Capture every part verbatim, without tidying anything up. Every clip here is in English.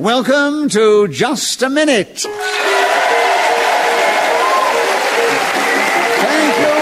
Welcome to Just a Minute. Thank you.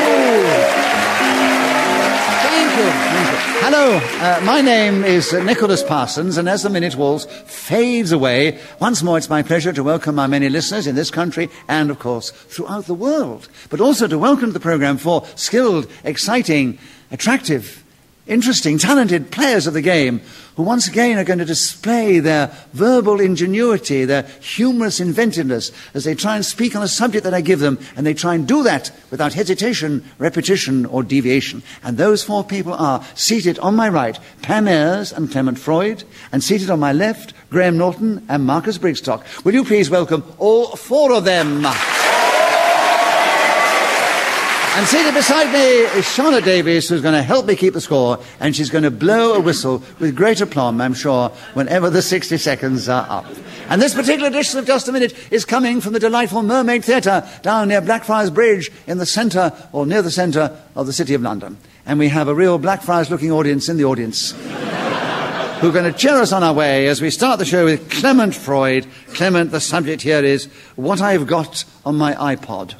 Thank you. Thank you. Hello, uh, my name is uh, Nicholas Parsons, and as the minute waltz fades away, once more it's my pleasure to welcome my many listeners in this country and, of course, throughout the world, but also to welcome to the programme four skilled, exciting, attractive, interesting, talented players of the game who once again are going to display their verbal ingenuity, their humorous inventiveness as they try and speak on a subject that I give them, and they try and do that without hesitation, repetition or deviation. And those four people are seated on my right, Pam Ayres and Clement Freud, and seated on my left, Graham Norton and Marcus Brigstock. Will you please welcome all four of them? And seated beside me is Charlotte Davies, who's going to help me keep the score, and she's going to blow a whistle with great aplomb, I'm sure, whenever the sixty seconds are up. And this particular edition of Just a Minute is coming from the delightful Mermaid Theatre down near Blackfriars Bridge in the centre, or near the centre, of the City of London. And we have a real Blackfriars-looking audience in the audience who are going to cheer us on our way as we start the show with Clement Freud. Clement, the subject here is What I've Got on My iPod.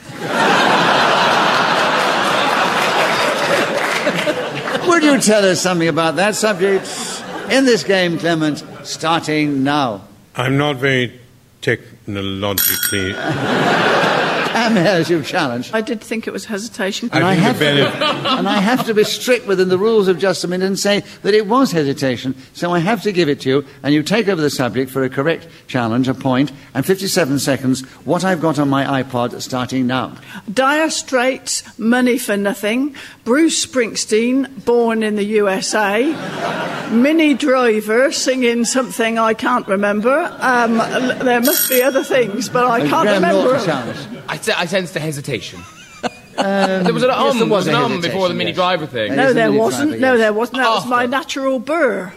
Would you tell us something about that subject in this game, Clement, starting now? I'm not very technologically... Pam Ayres, you've challenged. I did think it was hesitation. And I, think have the to, and I have to be strict within the rules of Just a Minute and say that it was hesitation, so I have to give it to you, and you take over the subject for a correct challenge, a point, and fifty-seven seconds, What I've Got on My iPod, starting now. Dire Straits, Money for Nothing, Bruce Springsteen, Born in the U S A, Minnie Driver singing something I can't remember. Um, there must be other things, but I can't Graham remember. Norton challenge. I, se- I sensed the hesitation. Um, there was an yes, um, there was was an a um before the hesitation, Mini yes. Driver thing. It No, is a there Minnie wasn't. Driver, No, yes. there wasn't. That was After. my natural burr.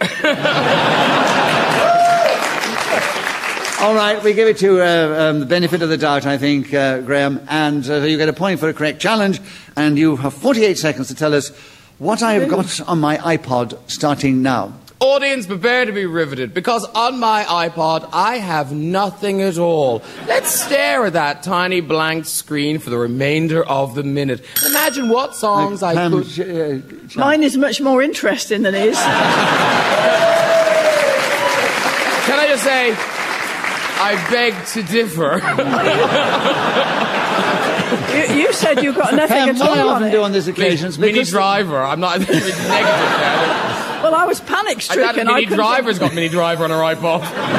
All right, we give it to uh, um, the benefit of the doubt, I think, uh, Graham, and uh, you get a point for a correct challenge, and you have forty-eight seconds to tell us what I have got on my iPod starting now. Audience, prepare to be riveted, because on my iPod, I have nothing at all. Let's stare at that tiny blank screen for the remainder of the minute. Imagine what songs I Pam, could... sh- uh, sh- Mine is much more interesting than his. Can I just say, I beg to differ. you, you said you got nothing Pam, at what all I on often it. do on these occasions... Mini because- Driver, I'm not negative there. Well, I was I panic-stricken. thought Mini couldn't- Driver's got Mini Driver on her iPod.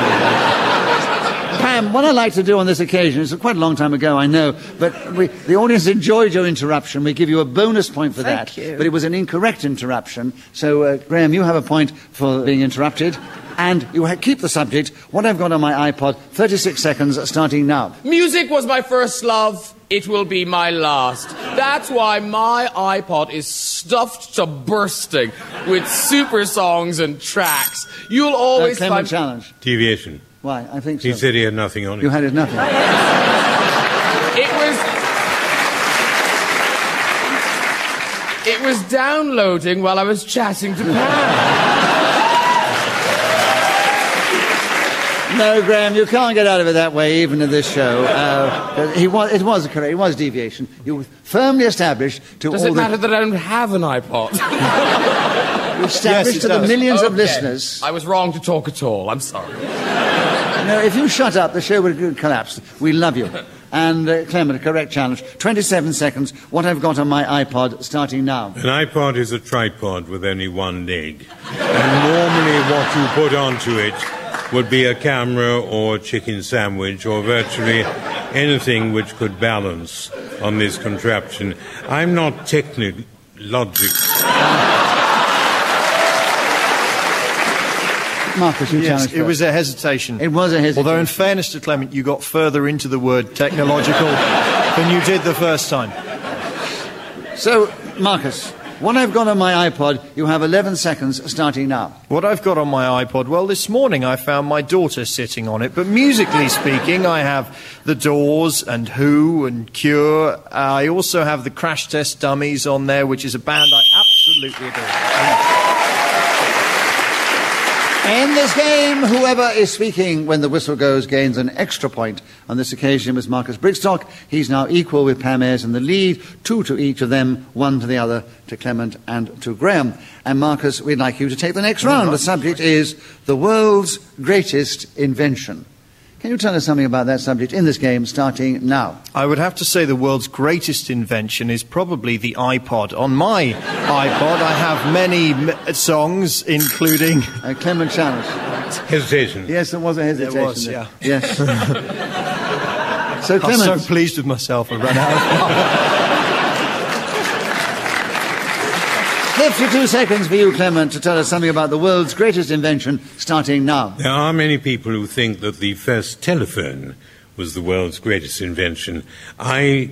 Pam, what I like to do on this occasion, it's quite a long time ago, I know, but we, the audience enjoyed your interruption. We give you a bonus point for Thank that. you. But it was an incorrect interruption. So, uh, Graham, you have a point for being interrupted. And you ha- keep the subject, What I've Got on My iPod, thirty-six seconds, starting now. Music was my first love. It will be my last. That's why my iPod is stuffed to bursting with super songs and tracks. You'll Uh, always Clement find... challenge. Deviation. Why? I think so. He said he had nothing on it. You had it nothing. It was... It was downloading while I was chatting to Pam. No, Graham, you can't get out of it that way, even in this show. Uh, he was, it was correct. It was deviation. You were firmly established to Does all it the... matter that I don't have an iPod? You established Yes, it to the does. millions of Okay. listeners... I was wrong to talk at all. I'm sorry. No, if you shut up, the show would collapse. We love you. And, uh, Clement, a correct challenge. twenty-seven seconds. What I've got on my iPod, starting now. An iPod is a tripod with only one leg. And normally what you put onto it would be a camera or a chicken sandwich or virtually anything which could balance on this contraption. I'm not technically logic. Marcus, you Yes, challenged it first. was a hesitation. It was a hesitation. Although, in fairness to Clement, you got further into the word technological than you did the first time. So, Marcus, what I've got on my iPod, you have eleven seconds, starting now. What I've got on my iPod, well, this morning I found my daughter sitting on it, but musically speaking, I have The Doors and Who and Cure. Uh, I also have the Crash Test Dummies on there, which is a band I absolutely adore. In this game, whoever is speaking when the whistle goes gains an extra point. On this occasion, it was Marcus Brigstock. He's now equal with Pam Ayres in the lead, two to each of them, one to the other, to Clement and to Graham. And Marcus, we'd like you to take the next round. The subject is the world's greatest invention. Can you tell us something about that subject in this game, starting now? I would have to say the world's greatest invention is probably the iPod. On my iPod, I have many m- songs, including... Uh, Clement Challenge. Hesitation. Yes, there was a hesitation. There was, yeah. Yes. So, Clement... I'm so pleased with myself, I ran out of fifty-two seconds for you, Clement, to tell us something about the world's greatest invention, starting now. There are many people who think that the first telephone was the world's greatest invention. I...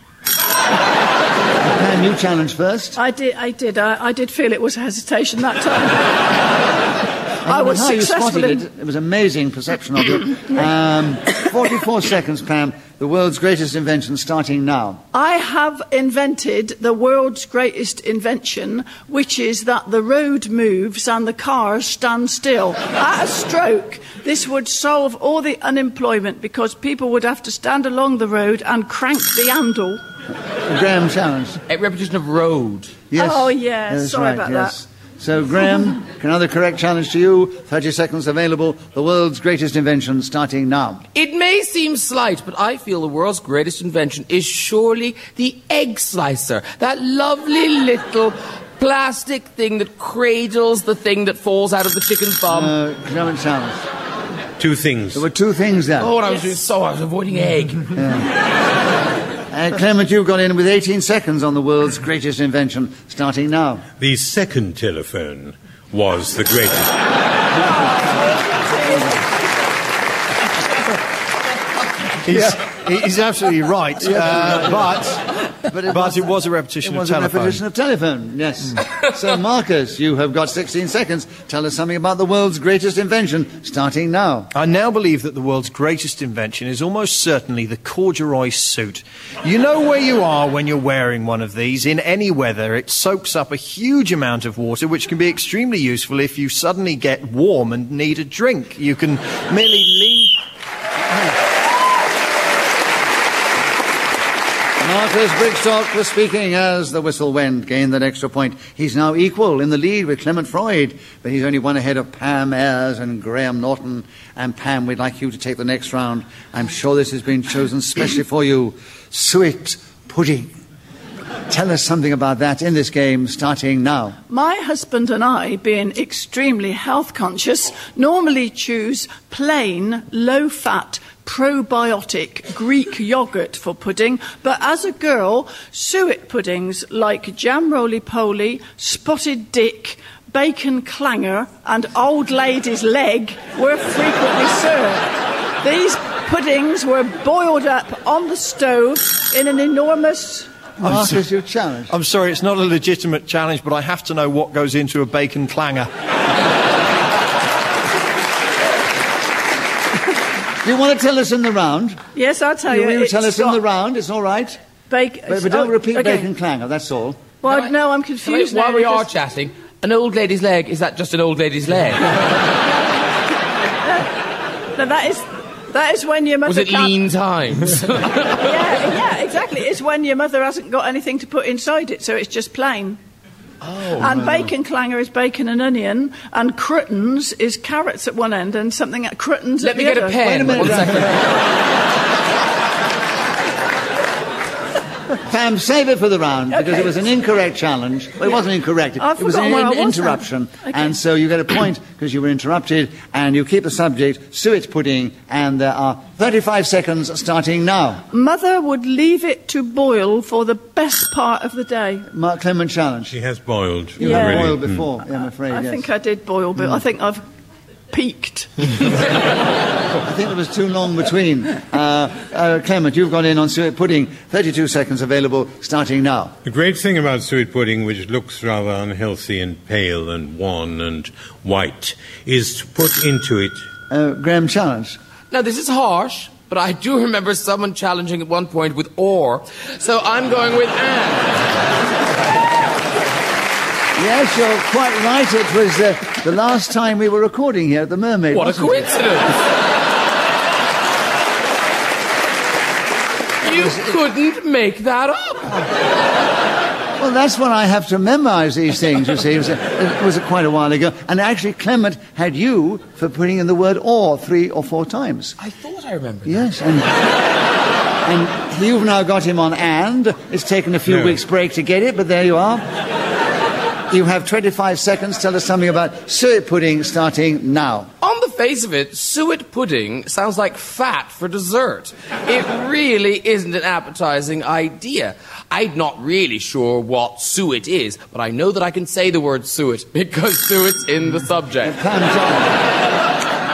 Can you challenge first? I did. I did. I, I did feel it was a hesitation that time. I, I was how successful. You in... spotted it. It was amazing perception of you. Um, Forty-four seconds, Pam. The world's greatest invention, starting now. I have invented the world's greatest invention, which is that the road moves and the cars stand still. At a stroke, this would solve all the unemployment because people would have to stand along the road and crank the handle. Graham challenge. A repetition of road. Yes. Oh, yeah. That's Sorry right, about yes. that. So, Graham, another correct challenge to you. thirty seconds available. The world's greatest invention, starting now. It may seem slight, but I feel the world's greatest invention is surely the egg slicer. That lovely little plastic thing that cradles the thing that falls out of the chicken's bum. Uh, Clement challenge. Two things. There were two things there. Oh, and I was doing so I was avoiding egg. Uh, Clement, you've got in with eighteen seconds on the world's greatest invention, starting now. The second telephone was the greatest. He's, he's absolutely right, uh, but... But it, But was, it was a repetition it was of a telephone. repetition of telephone, yes. So, Marcus, you have got sixteen seconds. Tell us something about the world's greatest invention, starting now. I now believe that the world's greatest invention is almost certainly the corduroy suit. You know where you are when you're wearing one of these. In any weather, it soaks up a huge amount of water, which can be extremely useful if you suddenly get warm and need a drink. You can merely lean... Marcus Brigstock was speaking as the whistle went, gained that extra point. He's now equal in the lead with Clement Freud, but he's only one ahead of Pam Ayres and Graham Norton. And Pam, we'd like you to take the next round. I'm sure this has been chosen specially for you. Suet pudding. Tell us something about that in this game, starting now. My husband and I, being extremely health conscious, normally choose plain, low-fat, probiotic Greek yogurt for pudding, but as a girl, suet puddings like jam roly-poly, spotted dick, bacon clanger and old lady's leg were frequently served. These puddings were boiled up on the stove in an enormous... Marcus, you challenge. I'm sorry, it's not a legitimate challenge, but I have to know what goes into a bacon clanger. Do you want to tell us in the round? Yes, I'll tell you. you. You will tell us in got the round, it's all right. Bacon, But, but don't oh, repeat okay. bacon clanger, that's all. Well, Can I- no, I'm Can I- confused While now we are because- chatting, an old lady's leg, is that just an old lady's leg? No, that is that is when your mother Was it can't- lean times? yeah, yeah, exactly. It's when your mother hasn't got anything to put inside it, so it's just plain. Oh, and bacon clanger is bacon and onion, and croutons is carrots at one end and something at croutons Let at me the get other. a pen. Wait a minute. One second. Pam, save it for the round, because Okay. it was an incorrect challenge. Well, it wasn't incorrect. I've It was an forgotten where I in- was now. interruption. Okay. And so you get a point because you were interrupted, and you keep the subject, suet pudding, and there are thirty-five seconds starting now. Mother would leave it to boil for the best part of the day. Mark Clement challenge. She has boiled. You Yeah. have already. boiled before, I'm afraid, I yes. think I did boil, but I think I've peaked. I think there was too long between. Uh, uh, Clement, you've gone in on suet pudding. thirty-two seconds available, starting now. The great thing about suet pudding, which looks rather unhealthy and pale and wan and white, is to put into it... Uh, Graham challenge. Now, this is harsh, but I do remember someone challenging at one point with or, so I'm going with and. Yes, you're quite right. It was uh, the last time we were recording here at the Mermaid. What a wasn't coincidence! You couldn't make that up. Well, that's when I have to memorize these things, you see. It was, a, it was a quite a while ago. And actually, Clement had you for putting in the word or three or four times. I thought I remembered that. Yes, and, and you've now got him on and. It's taken a few No. weeks' break to get it, but there you are. You have twenty-five seconds. Tell us something about suet pudding starting now. On the face of it, suet pudding sounds like fat for dessert. It really isn't an appetizing idea. I'm not really sure what suet is, but I know that I can say the word suet because suet's in the subject. Pam John.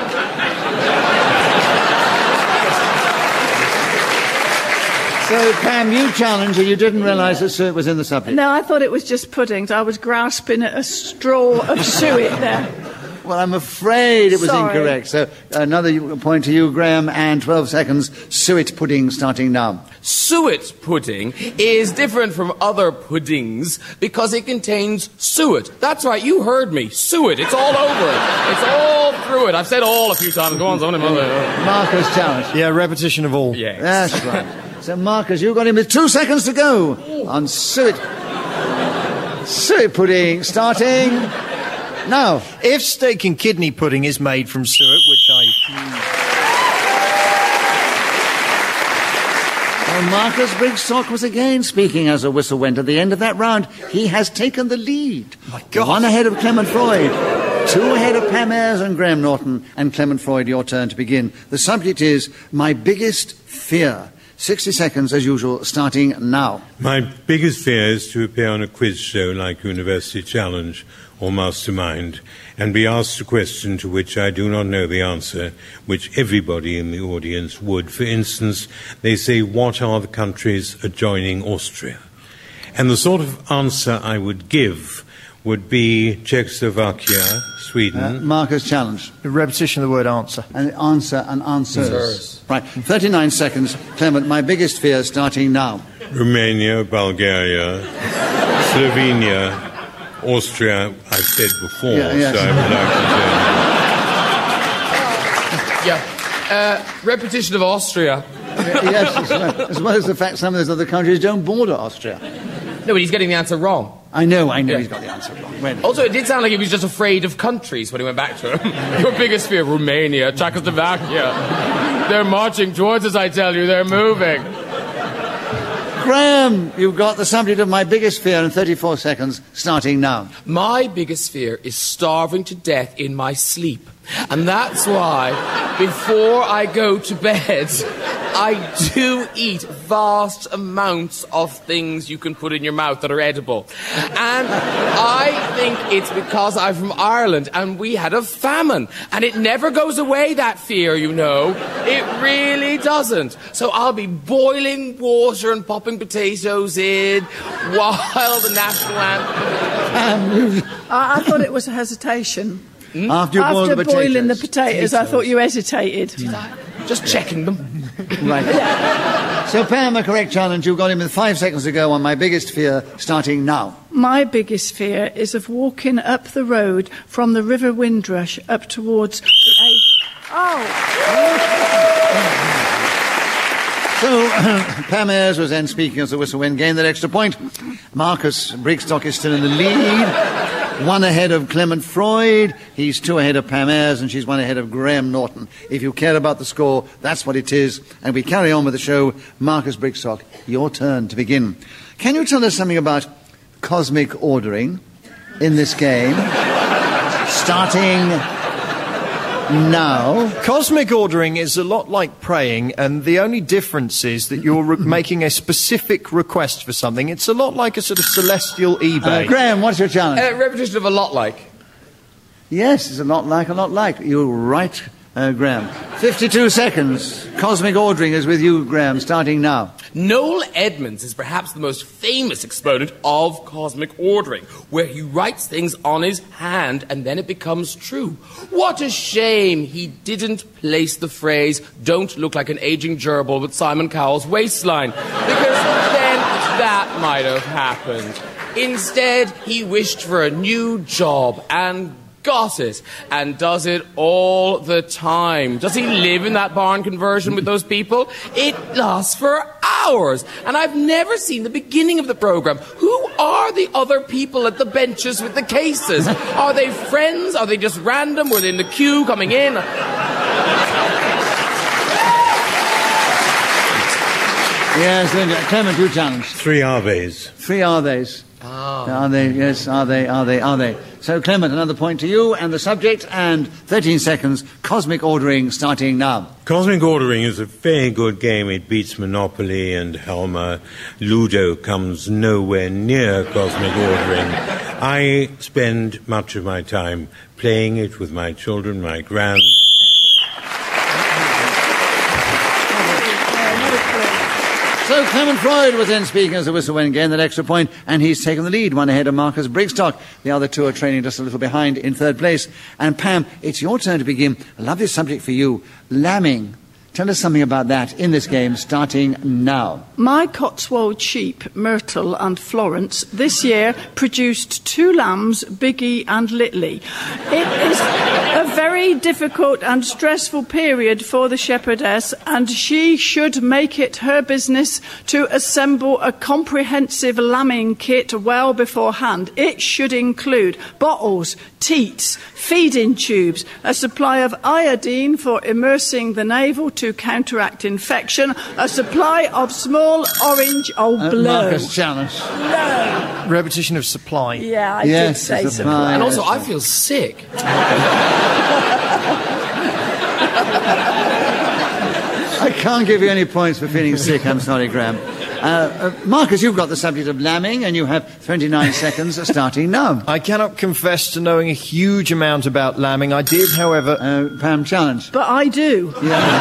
So, Pam, you challenged and you didn't realise that suet was in the subject. No, I thought it was just puddings. I was grasping at a straw of suet there. Well, I'm afraid it was Sorry. incorrect. So, another point to you, Graham, and twelve seconds. Suet pudding starting now. Suet pudding is different from other puddings because it contains suet. That's right, you heard me. Suet. It's all over it. It's all through it. I've said all a few times. Go on, someone. Marcus challenge. Yeah, repetition of all. Yes. That's right. So, Marcus, you've got him with two seconds to go on suet. Suet pudding starting now. If steak and kidney pudding is made from suet, which I... Well, Marcus Brigstock was again speaking as a whistle went. At the end of that round, he has taken the lead. My God. One ahead of Clement Freud, two ahead of Pam Ayres and Graham Norton. And Clement Freud, your turn to begin. The subject is My Biggest Fear. sixty seconds, as usual, starting now. My biggest fear is to appear on a quiz show like University Challenge or Mastermind and be asked a question to which I do not know the answer, which everybody in the audience would. For instance, they say, what are the countries adjoining Austria? And the sort of answer I would give would be Czechoslovakia, Sweden. Uh, Marcus challenge. The repetition of the word answer. And answer and answers. Answers. Right, thirty-nine seconds. Clement, my biggest fear starting now. Romania, Bulgaria, Slovenia, Austria, I've said before, Yeah, yes. so I would like to say. Yeah. Uh, repetition of Austria. Yes, as well, as well as the fact some of those other countries don't border Austria. No, but he's getting the answer wrong. I know, I know Yeah. he's got the answer wrong. Wait. Also, it did sound like he was just afraid of countries when he went back to him. Your biggest fear, Romania, Czechoslovakia. They're marching towards us, I tell you. They're moving. Graham, you've got the subject of my biggest fear in thirty-four seconds, starting now. My biggest fear is starving to death in my sleep. And that's why, before I go to bed, I do eat vast amounts of things you can put in your mouth that are edible. And I think it's because I'm from Ireland and we had a famine. And it never goes away, that fear, you know. It really doesn't. So I'll be boiling water and popping potatoes in while the national anthem... I, I thought it was a hesitation. After you boil After the boiling the potatoes. potatoes, I thought you hesitated. Just checking them. Right. So, Pam, a correct challenge. You've got him with five seconds to go on my biggest fear, starting now. My biggest fear is of walking up the road from the River Windrush up towards the A. Oh! So, Pam Ayres was then speaking as the whistle went, gained that extra point. Marcus Brigstock is still in the lead. One ahead of Clement Freud. He's two ahead of Pam Ayres, and she's one ahead of Graham Norton. If you care about the score, that's what it is. And we carry on with the show. Marcus Brigstock, your turn to begin. Can you tell us something about cosmic ordering in this game? Starting now. Cosmic ordering is a lot like praying, and the only difference is that you're re- making a specific request for something. It's a lot like a sort of celestial eBay. Uh, Graham, what's your challenge? Uh, repetition of a lot like. Yes, it's a lot like, a lot like. You're right, uh, Graham. fifty-two seconds. Cosmic ordering is with you, Graham, starting now. Noel Edmonds is perhaps the most famous exponent of cosmic ordering, where he writes things on his hand and then it becomes true. What a shame he didn't place the phrase, "Don't look like an aging gerbil with Simon Cowell's waistline," because then that might have happened. Instead, he wished for a new job and got it, and does it all the time. Does he live in that barn conversion with those people? It lasts for hours, and I've never seen the beginning of the program. Who are the other people at the benches with the cases? Are they friends? Are they just random? Were they in the queue coming in? Yes, Linda. Clement, you challenge. Three Aves. Three are theys. Oh. Are they? Yes, are they? Are they? Are they? So, Clement, another point to you and the subject, and thirteen seconds, cosmic ordering starting now. Cosmic ordering is a very good game. It beats Monopoly and Helmer. Ludo comes nowhere near cosmic ordering. I spend much of my time playing it with my children, my grand. So Clement Freud was then speaking as the whistle went, gained that extra point, and he's taken the lead, one ahead of Marcus Brigstock. The other two are trailing just a little behind in third place. And Pam, it's your turn to begin. A lovely subject for you, lambing. Tell us something about that in this game, starting now. My Cotswold sheep, Myrtle and Florence, this year produced two lambs, Biggie and Litly. It is a very difficult and stressful period for the shepherdess, and she should make it her business to assemble a comprehensive lambing kit well beforehand. It should include bottles, teats, feeding tubes, a supply of iodine for immersing the navel to counteract infection, a supply of small orange oh Uh, blow. Marcus challenge. Blow. Repetition of supply. Yeah, I Yes, did say it's a so. supply. And also, yes, I yes. feel sick. I can't give you any points for feeling sick, I'm sorry, Graham. Uh, uh, Marcus, you've got the subject of lambing, and you have twenty-nine seconds starting now. I cannot confess to knowing a huge amount about lambing. I did, however... Uh, Pam, challenge. But I do.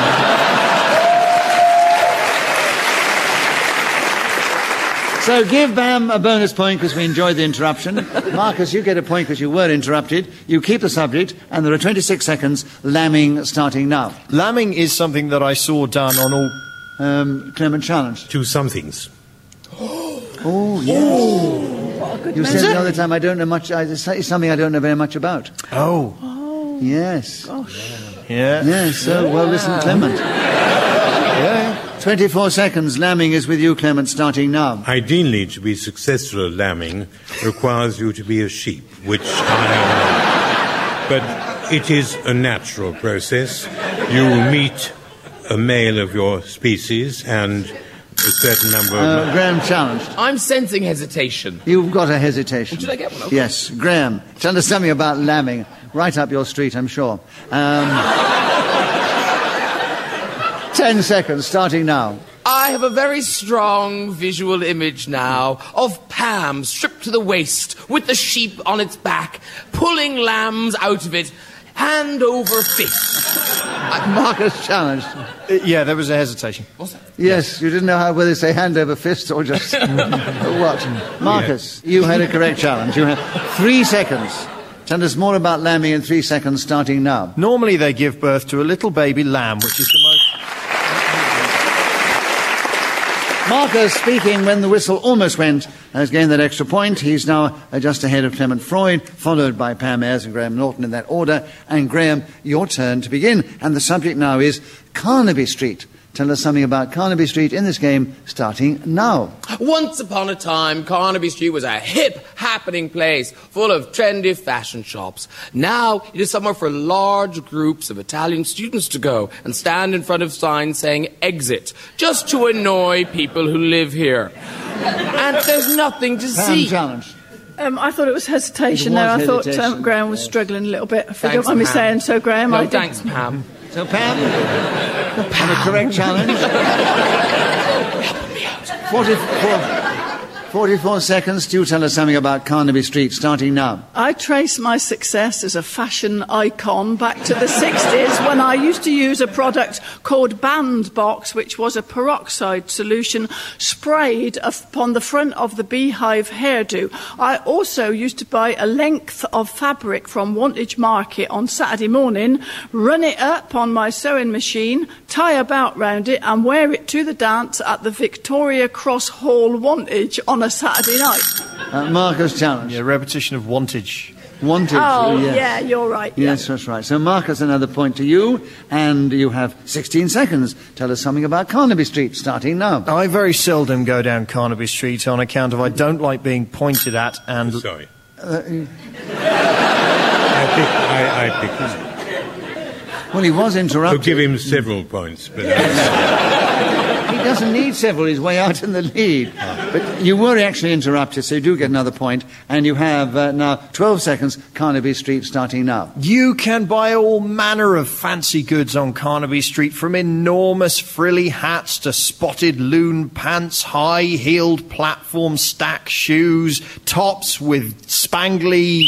So give Bam a bonus point because we enjoyed the interruption. Marcus, you get a point because you were interrupted. You keep the subject, and there are twenty-six seconds, lambing starting now. Lambing is something that I saw done on all... Um, Clement, challenge. Two somethings. Oh, yes. You said the other time, I don't know much, I, it's something I don't know very much about. Oh. Yes. Yeah. Yes, so well listen, Clement. Yeah. twenty-four seconds, lambing is with you, Clement, starting now. Ideally, to be successful at lambing requires you to be a sheep, which I am not. But it is a natural process. You meet a male of your species and a certain number of... Uh, Graham, challenged. I'm sensing hesitation. You've got a hesitation. Should I get one? Okay. Yes, Graham, tell us something about lambing. Right up your street, I'm sure. Um, ten seconds, starting now. I have a very strong visual image now of Pam stripped to the waist with the sheep on its back, pulling lambs out of it, hand over fist. Marcus challenged. Uh, yeah, there was a hesitation. What's that? Yes, you didn't know how, whether to say hand over fist or just what. Marcus, you had a correct challenge. You had three seconds. Tell us more about lambing in three seconds, starting now. Normally they give birth to a little baby lamb, which is the most... Marcus, speaking when the whistle almost went, has gained that extra point. He's now uh, just ahead of Clement Freud, followed by Pam Ayres and Graham Norton in that order. And Graham, your turn to begin. And the subject now is Carnaby Street. Tell us something about Carnaby Street in this game, starting now. Once upon a time, Carnaby Street was a hip, happening place full of trendy fashion shops. Now, it is somewhere for large groups of Italian students to go and stand in front of signs saying exit, just to annoy people who live here. And there's nothing to Pam see. challenge. Um, I thought it was hesitation It was there. I thought hesitation, um, Graham was yes. struggling a little bit. If you Thanks, don't mind me Pam. saying so, Graham. No, I did- thanks, Pam. So Pam, and a correct challenge. forty-four, forty-four seconds. Do tell us something about Carnaby Street, starting now. I trace my success as a fashion icon back to the sixties when I used to use a product called Bandbox, which was a peroxide solution sprayed upon the front of the beehive hairdo. I also used to buy a length of fabric from Wantage Market on Saturday morning, run it up on my sewing machine, tie a belt round it and wear it to the dance at the Victoria Cross Hall, Wantage on on a Saturday night. Uh, Marcus challenge. Yeah, repetition of wantage. Wanted. Oh, yes. yeah, you're right. yeah. Yes, that's right. So, Marcus, another point to you, and you have sixteen seconds. Tell us something about Carnaby Street, starting now. I very seldom go down Carnaby Street on account of I don't like being pointed at and... Sorry. Uh, I pick, I, I pick this. well, he was interrupted. I'll give him several points, but He doesn't need several. He's way out in the lead. But you were actually interrupted, so you do get another point. And you have uh, now twelve seconds, Carnaby Street, starting now. You can buy all manner of fancy goods on Carnaby Street, from enormous frilly hats to spotted loon pants, high-heeled platform stack shoes, tops with spangly...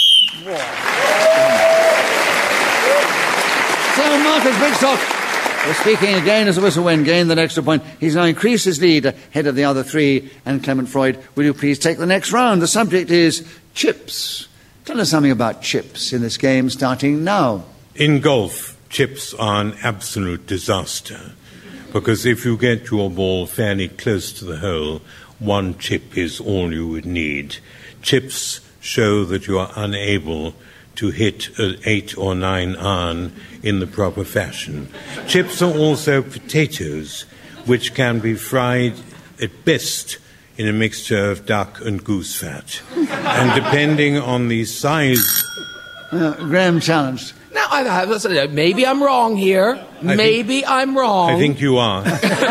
So, Marcus Brigstock is speaking again as a Whistlewen gained the extra point. He's now increased his lead ahead of the other three. And Clement Freud, will you please take the next round? The subject is chips. Tell us something about chips in this game, starting now. in golf, chips are an absolute disaster. Because if you get your ball fairly close to the hole, one chip is all you would need. Chips show that you are unable to hit an eight or nine iron in the proper fashion. Chips are also potatoes, which can be fried at best in a mixture of duck and goose fat. And depending on the size... Uh, Graham challenged. Now, I, I, maybe I'm wrong here. I maybe think, I'm wrong. I think you are.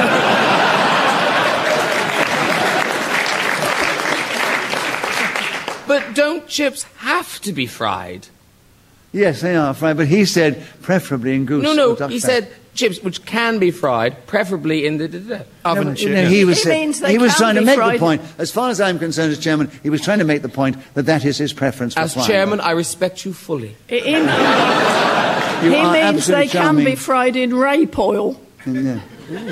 But don't chips have to be fried? Yes, they are fried, but he said preferably in goose. No, no, or duck he fat. said chips which can be fried, preferably in the, the, the oven No, chip. no, he was, It say- means they he was can trying to be make fried. the point. As far as I'm concerned as chairman, he was trying to make the point that that is his preference for As frying. chairman, I respect you fully. He, he You means are they absolutely can charming. be fried in rape oil. Yeah.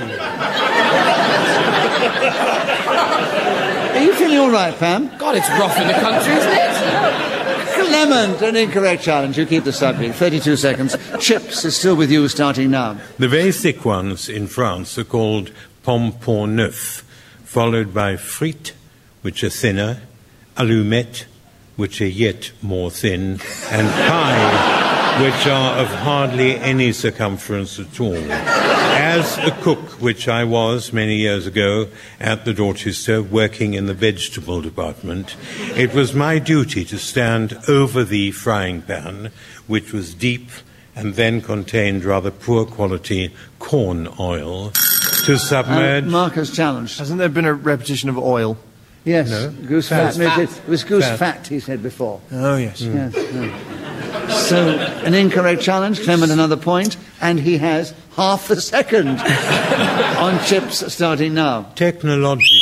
Are you feeling all right, Pam? God, it's rough in the country, isn't it? Clement, an incorrect challenge. You keep the subject. thirty-two seconds. Chips is still with you, starting now. The very thick ones in France are called pompons neufs, followed by frites, which are thinner, allumettes, which are yet more thin, and pie, which are of hardly any circumference at all. As a cook, which I was many years ago at the Dorchester, working in the vegetable department, it was my duty to stand over the frying pan, which was deep and then contained rather poor quality corn oil, to Uh, submerge... Marcus challenged. Hasn't there been a repetition of oil? Yes, No. goose fat. Fat. No, it, it was goose Fat. fat, he said before. Oh, yes. Yes, no. So, an incorrect challenge. Clement another point, and he has half the second on chips starting now. Technologically,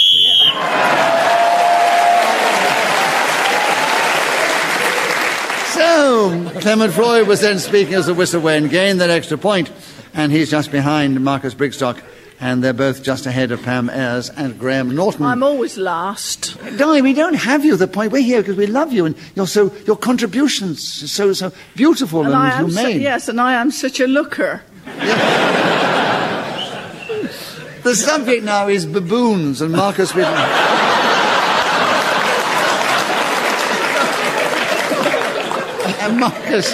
So, Clement Freud was then speaking as a whistleblower and gained that extra point, and he's just behind Marcus Brigstock, and they're both just ahead of Pam Ayres and Graham Norton. I'm always last. Di, we don't have you the point. We're here because we love you, and you're so your contributions are so so beautiful and, And I am humane. su- yes, and I am such a looker. The subject now is baboons, and Marcus will. And Marcus,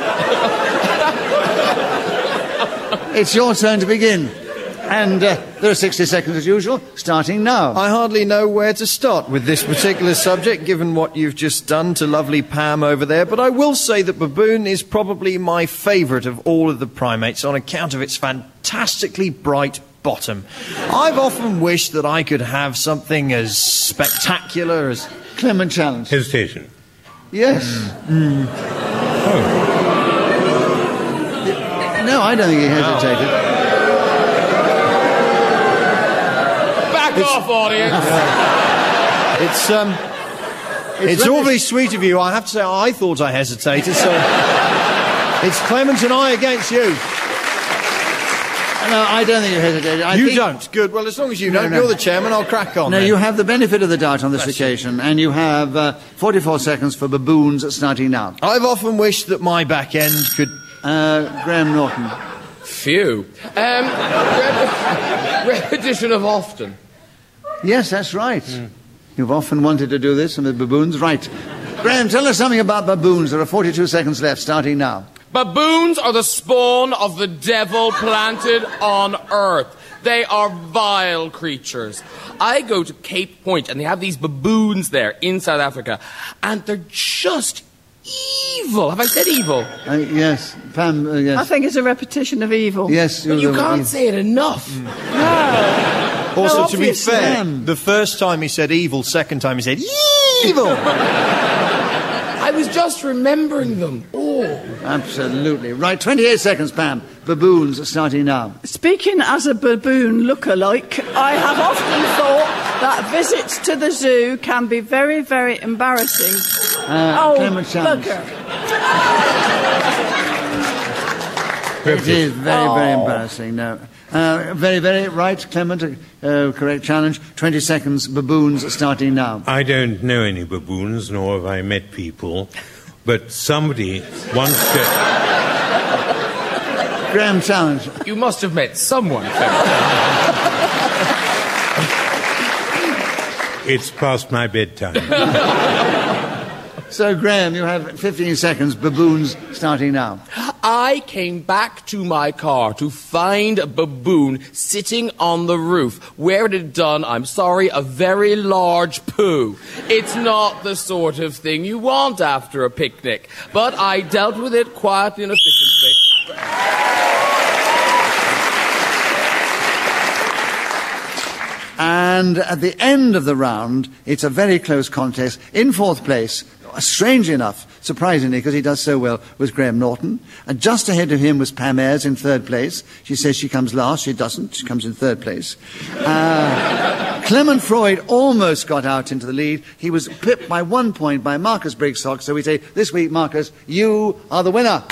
it's your turn to begin. And uh, there are sixty seconds as usual, starting now. I hardly know where to start with this particular subject, given what you've just done to lovely Pam over there, but I will say that baboon is probably my favourite of all of the primates on account of its fantastically bright bottom. I've often wished that I could have something as spectacular as... Clement challenge. hesitation. Yes. Oh, No, I don't think he hesitated. Back off, audience! It's, um... It's, rubbish. awfully sweet of you. I have to say, I thought I hesitated, so... It's Clement and I against you. No, I don't think you hesitated. I you think... don't. Good. Well, as long as you No, don't, no. you're the chairman, I'll crack on No, then. you have the benefit of the doubt on this occasion, and you have uh, forty-four seconds for baboons starting now. I've often wished that my back end could... Uh, Graham Norton. Phew. Um, rep- repetition of often. Yes, that's right. You've often wanted to do this, and with baboons, right. Graham, tell us something about baboons. There are forty-two seconds left, starting now. Baboons are the spawn of the devil planted on Earth. They are vile creatures. I go to Cape Point, and they have these baboons there in South Africa, and they're just evil. Have I said evil? Uh, yes, Pam, uh, yes. I think it's a repetition of evil. Yes. But you can't say it enough. Mm. No. Also, No, to be obviously. fair, the first time he said evil, second time he said evil. I was just remembering them. Oh. Absolutely. Right, twenty-eight seconds, Pam. Baboons, starting now. Speaking as a baboon look-alike, I have often thought that visits to the zoo can be very, very embarrassing. Uh, oh, Clement Challenge. bugger. It is very, Oh. very embarrassing, no. Uh, very, very right, Clement. Uh, correct challenge. twenty seconds, baboons, starting now. I don't know any baboons, nor have I met people, but somebody once said... Graham challenge. You must have met someone. It's past my bedtime. So, Graham, you have fifteen seconds, baboons, starting now. I came back to my car to find a baboon sitting on the roof where it had done, I'm sorry, a very large poo. It's not the sort of thing you want after a picnic, but I dealt with it quietly and efficiently. And at the end of the round, it's a very close contest. In fourth place, strangely enough, surprisingly, because he does so well, was Graham Norton. And just ahead of him was Pam Ayres in third place. She says she comes last. She doesn't. She comes in third place. Uh, Clement Freud almost got out into the lead. He was pipped by one point by Marcus Brigstock. So we say, this week, Marcus, you are the winner.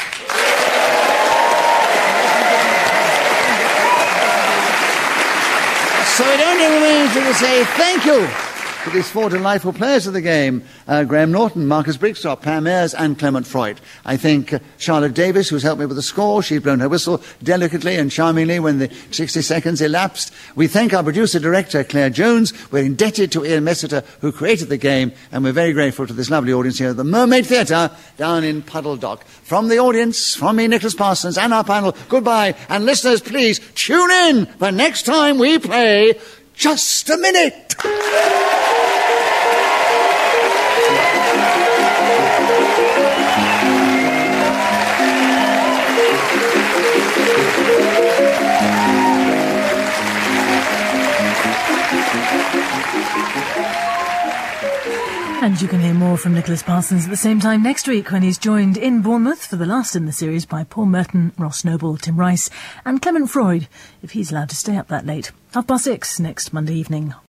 So it only remains to say thank you to these four delightful players of the game, uh, Graham Norton, Marcus Brigstock, Pam Ayres and Clement Freud. I thank uh, Charlotte Davis, who's helped me with the score. She's blown her whistle delicately and charmingly when the sixty seconds elapsed. We thank our producer-director, Claire Jones. We're indebted to Ian Messiter, who created the game, and we're very grateful to this lovely audience here at the Mermaid Theatre down in Puddle Dock. From the audience, from me, Nicholas Parsons, and our panel, goodbye. And listeners, please tune in for next time we play Just a Minute. And you can hear more from Nicholas Parsons at the same time next week when he's joined in Bournemouth for the last in the series by Paul Merton, Ross Noble, Tim Rice and Clement Freud, if he's allowed to stay up that late. Half past six next Monday evening